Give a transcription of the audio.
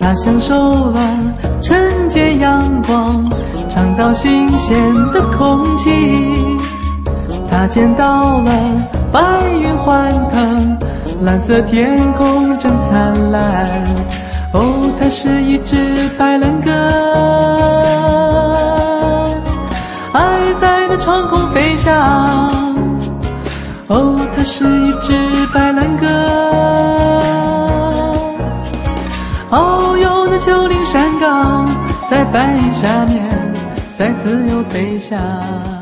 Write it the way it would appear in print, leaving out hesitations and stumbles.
他享受了晨间阳光，尝到新鲜的空气。他见到了白云欢腾，蓝色天空真灿烂。哦，它是一只白兰鸽，爱在那长空飞翔。哦，它是一只白兰鸽，遨游的丘陵山岗，在白云下面，在自由飞翔。